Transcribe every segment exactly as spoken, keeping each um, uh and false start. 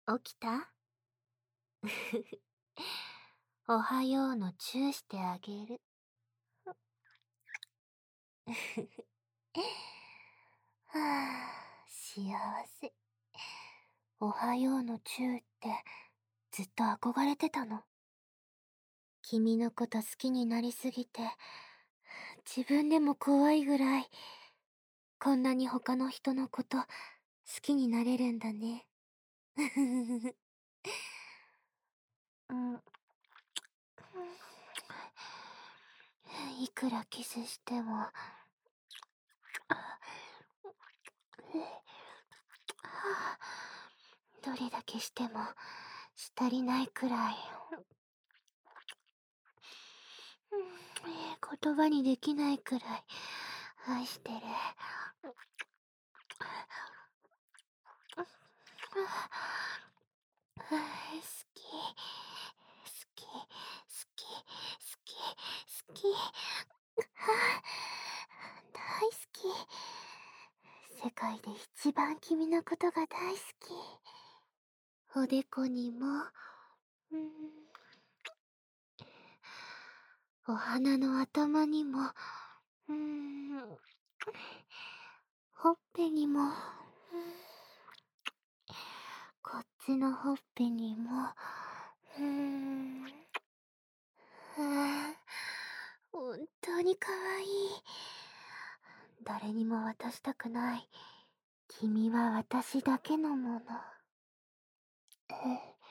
起きた？おはようのチューしてあげる。はあ、幸せ。おはようのチューってずっと憧れてたの。君のこと好きになりすぎて、自分でも怖いぐらい、こんなに他の人のこと好きになれるんだね。うん。いくらキスしても、どれだけしてもし足りないくらい、言葉にできないくらい愛してる。好き、好き、好き、好き、好き。大好き。世界で一番君のことが大好き。おでこにも、うん、お花の頭にも、うん、ほっぺにも、うん、こっちのほっぺにも、うーん、ああ、本当に可愛い。誰にも渡したくない。君は私だけのもの。え、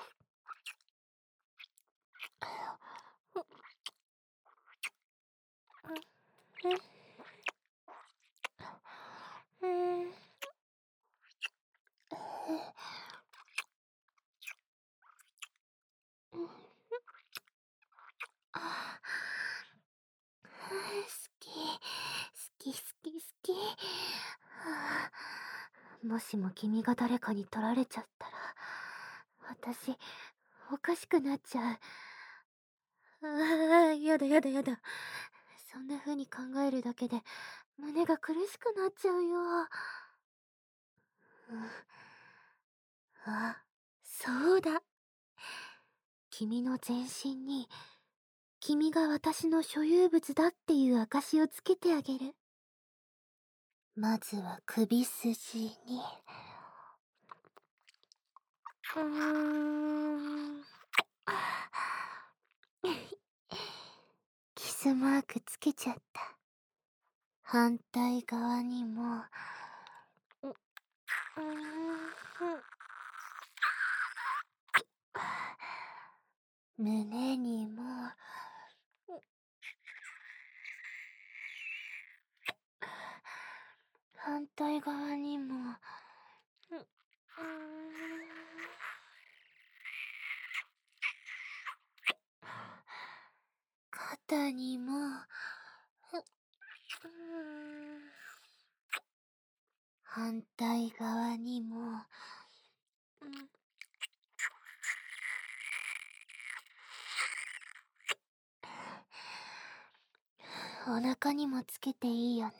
うん、うん、あ、好き、好き、好き、好き。はあ、もしも君が誰かに取られちゃったら、私、おかしくなっちゃう。ああ、やだやだやだ。そんな風に考えるだけで、胸が苦しくなっちゃうよ。うん、あ、そうだ。君の全身に、君が私の所有物だっていう証をつけてあげる。まずは首筋に。うーん。キスマークつけちゃった。反対側にも。う、うーん。胸にも。反対側にも。う、うーん。肩にも。う、うーん。反対側にも。うん、お腹にもつけていいよね。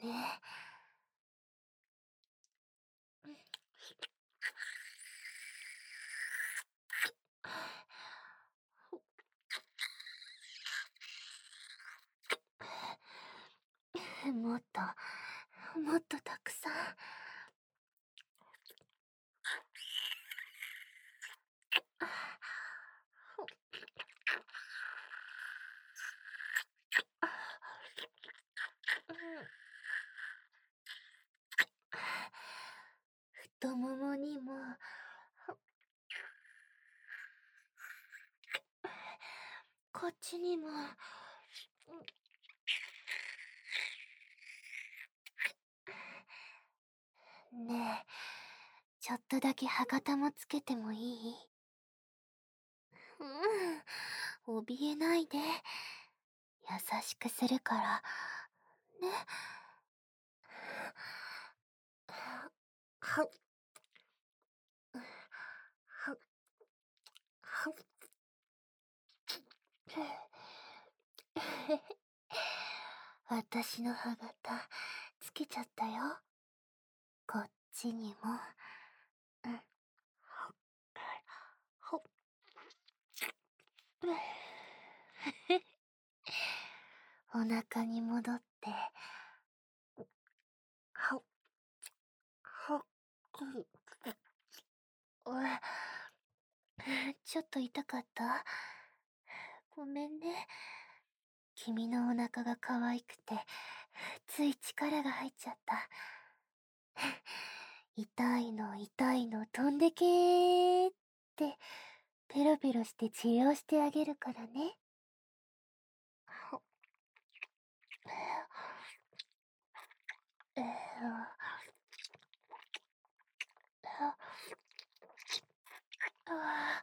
もっと、もっとたくさん。太ももにも。こっちにも。ねえ、ちょっとだけ歯型もつけてもいい？うん、怯えないで。優しくするから。ね。は、は、は、私の歯型つけちゃったよ。こっちにも。うん。 お腹に戻って、はっ、はっ、うん、ちょっと痛かった？ごめんね。君のお腹が可愛くて、つい力が入っちゃった。痛いの痛いの飛んでけーって、ペロペロして治療してあげるからね。えーあ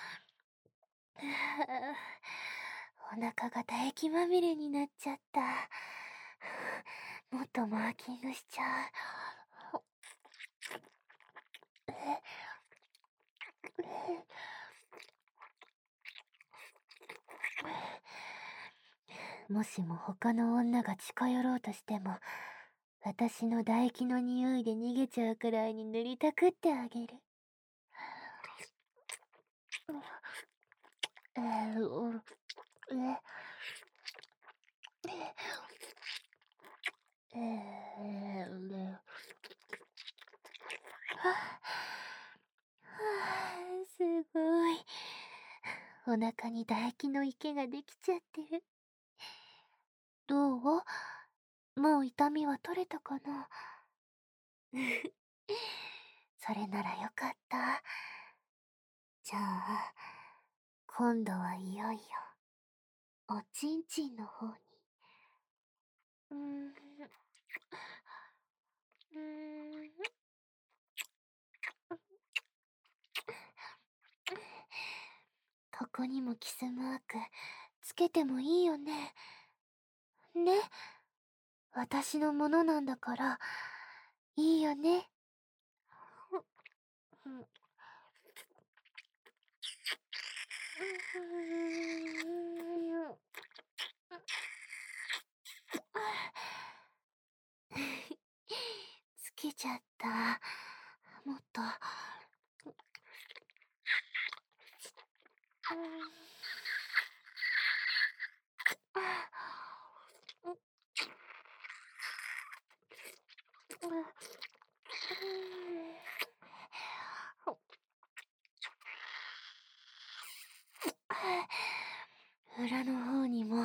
ーお腹が唾液まみれになっちゃった。もっとマーキングしちゃう。もしも他の女が近寄ろうとしても、私の唾液の匂いで逃げちゃうくらいに塗りたくってあげる。えー、うええー、はあ、すごい。お腹に唾液の池ができちゃってる。どう？もう痛みは取れたかな？それならよかった。じゃあ、今度はいよいよ、おちんちんの方に。うーん、うーん、ここにもキスマークつけてもいいよね。ね、私のものなんだから、いいよね。うん、つけちゃった。もっと。裏の方にも。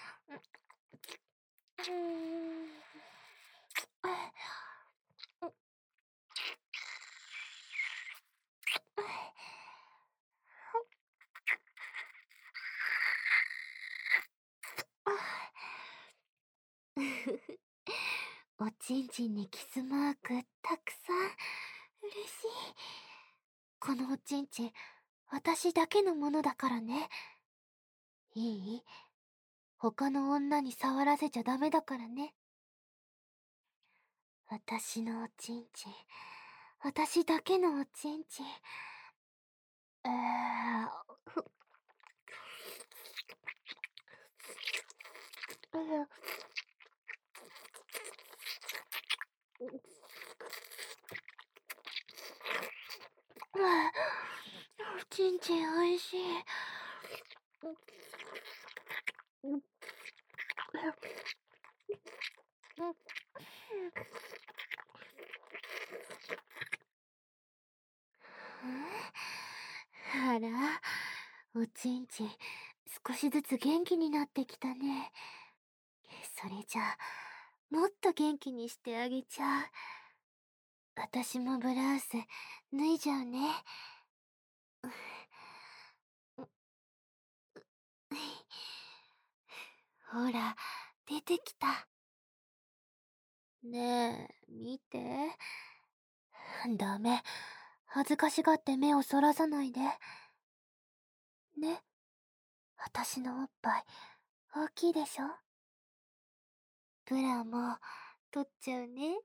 おちんちんにキスマークたくさん。嬉しい。このおちんちん、私だけのものだからね。いい？他の女に触らせちゃダメだからね。私のおちんちん、私だけのおちんちん。えー、ふ、うんおちんちんおいしい。あら、おちんちん、少しずつ元気になってきたね。それじゃあ、もっと元気にしてあげちゃう。私もブラウス、脱いじゃうね。ほら、出てきた。ねえ、見て。ダメ。恥ずかしがって目をそらさないで。ね。私のおっぱい、大きいでしょ？ブラも、取っちゃうね。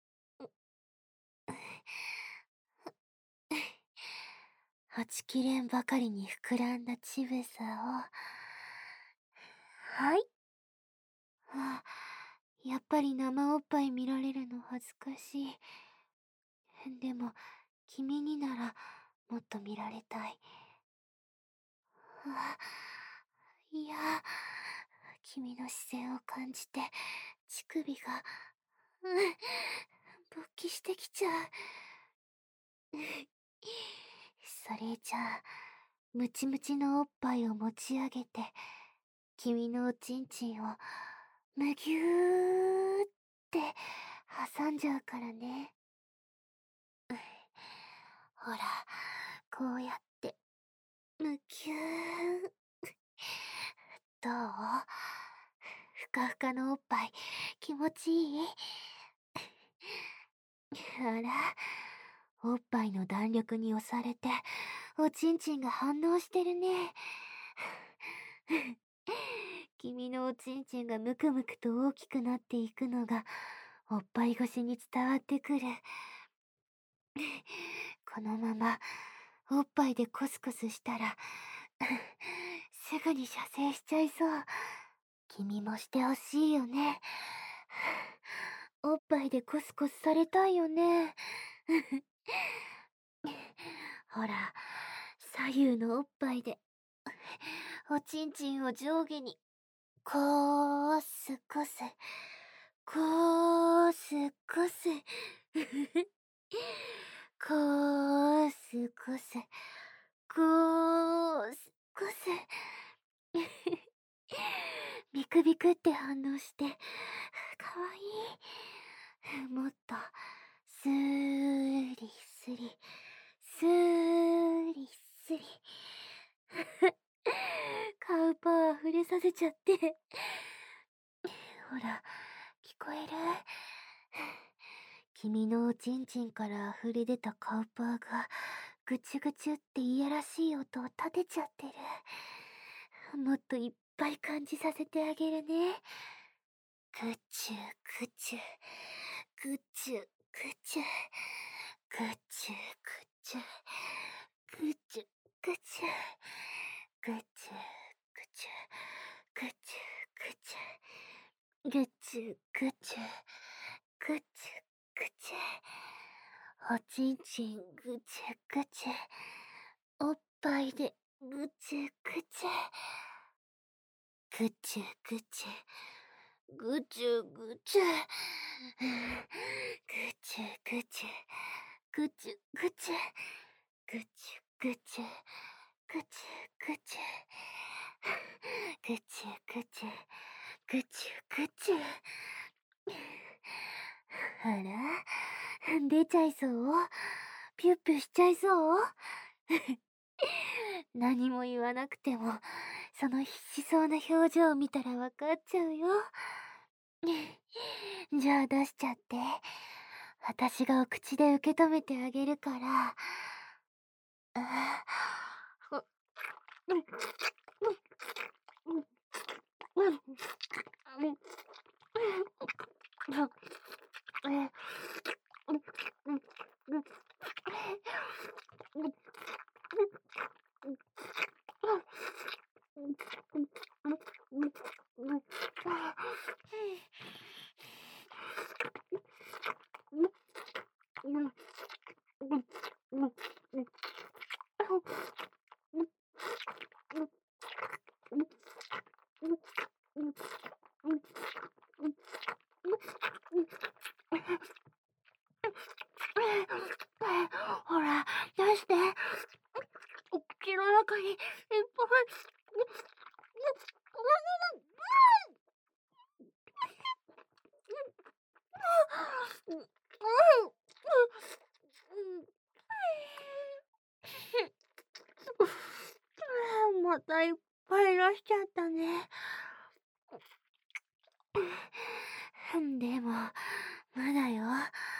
はちきれんばかりに膨らんだ乳房を、はい。はあ、やっぱり生おっぱい見られるの恥ずかしい。でも、君になら、もっと見られたい。あ、いや、 君の視線を感じて、乳首が、うん、勃起してきちゃう。それじゃあ、ムチムチのおっぱいを持ち上げて、君のおちんちんを、むぎゅーって挟んじゃうからね。ほら、こうやって、むぎゅー。どう？ふかふかのおっぱい、気持ちいい？あら、おっぱいの弾力に押されて、おちんちんが反応してるね。君のおちんちんがむくむくと大きくなっていくのが、おっぱい越しに伝わってくる。このまま、おっぱいでコスコスしたら、すぐに射精しちゃいそう。君もしてほしいよね。おっぱいでコスコスされたいよね。ほら、左右のおっぱいで、おちんちんを上下に、こうすこす、こうすこす、こうすこす、こうすこす。ビクビクって反応して、かわいい。もっと、スーリスリ、スーリスリ。カウパー触れさせちゃって。ほら、聞こえる？君のおちんちんから溢れ出たカウパーが、ぐちゅぐちゅっていやらしい音を立てちゃってる。もっといっぱい感じさせてあげるね。ぐちゅぐちゅ、ぐちゅぐちゅ、ぐちゅぐちゅ、ぐちゅぐちゅ、ぐちゅぐちゅ、ぐちゅぐちゅ、ぐちゅぐちゅ、ぐちゅぐちゅ、おちんちんぐちゅぐちゅ、おっぱいでぐちゅぐちゅ、ぐちゅぐちゅ、ぐちゅぐちゅ、ぐちゅぐちゅ、ぐちゅぐちゅ、ぐちゅぐちゅ、ぐちゅぐちゅ、ぐちゅぐちゅ、ぐちゅぐちゅ。あら、出ちゃいそう？ピュッピュしちゃいそう？何も言わなくても、その必死そうな表情を見たらわかっちゃうよ。じゃあ出しちゃって。私がお口で受け止めてあげるから。あーほら、出して。お口の中にいっぱい。またいっぱい出しちゃったね。でも、まだよ。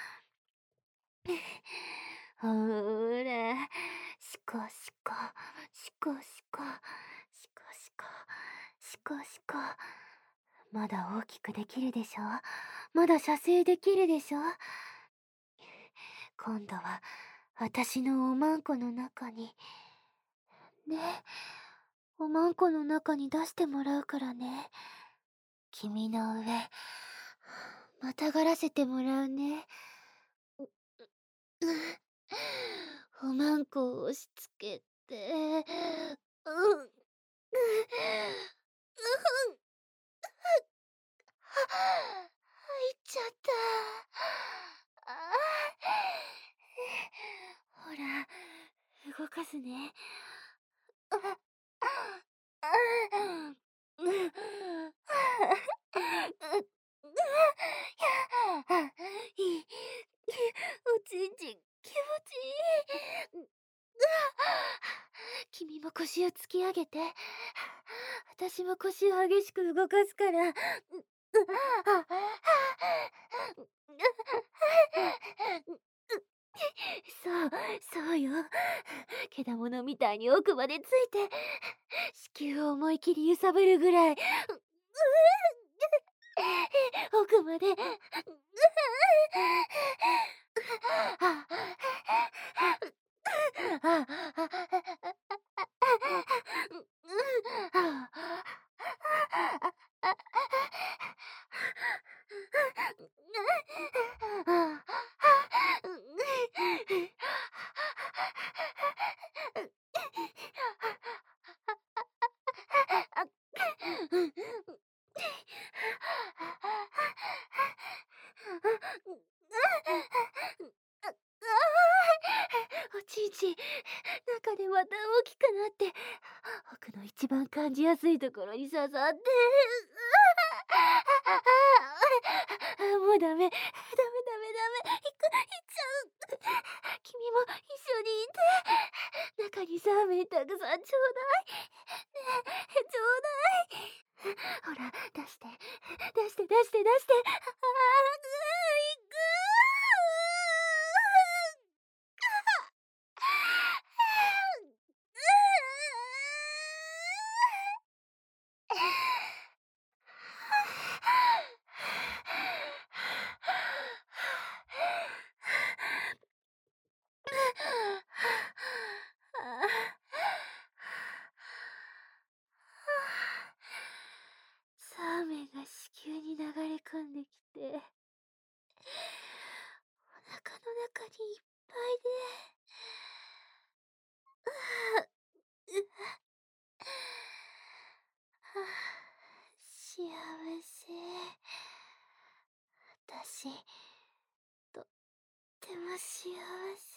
ほーら、しこしこ、しこしこ、しこしこ、しこしこ。まだ大きくできるでしょ？まだ射精できるでしょ？今度は、私のおまんこの中に、ね、おまんこの中に出してもらうからね。君の上、またがらせてもらうね。おまんこを押し付けて、うん、うん、 入っちゃった。ああ。ほら、動かすね。ああ。うん。ういい。おちんちん、気持ちいい。君も腰を突き上げて。私も腰を激しく動かすから。そう、そうよ。けだものみたいに奥までついて、子宮を思い切り揺さぶるぐらい。奥まで。おちんちん、中でまた大きくなって、奥の一番感じやすいところに刺さって。もうダメ、ダメダメダメ、いく、いっちゃう。君も一緒にいて。中にサーメンたくさんちょうだい。ねえ、ちょうだい。ほら、出して、出して出して出して。ああ、ぐいく。サーメンが子宮に流れ込んできて、お腹の中にいっぱいで。はあ、幸せ。私、とっても幸せ。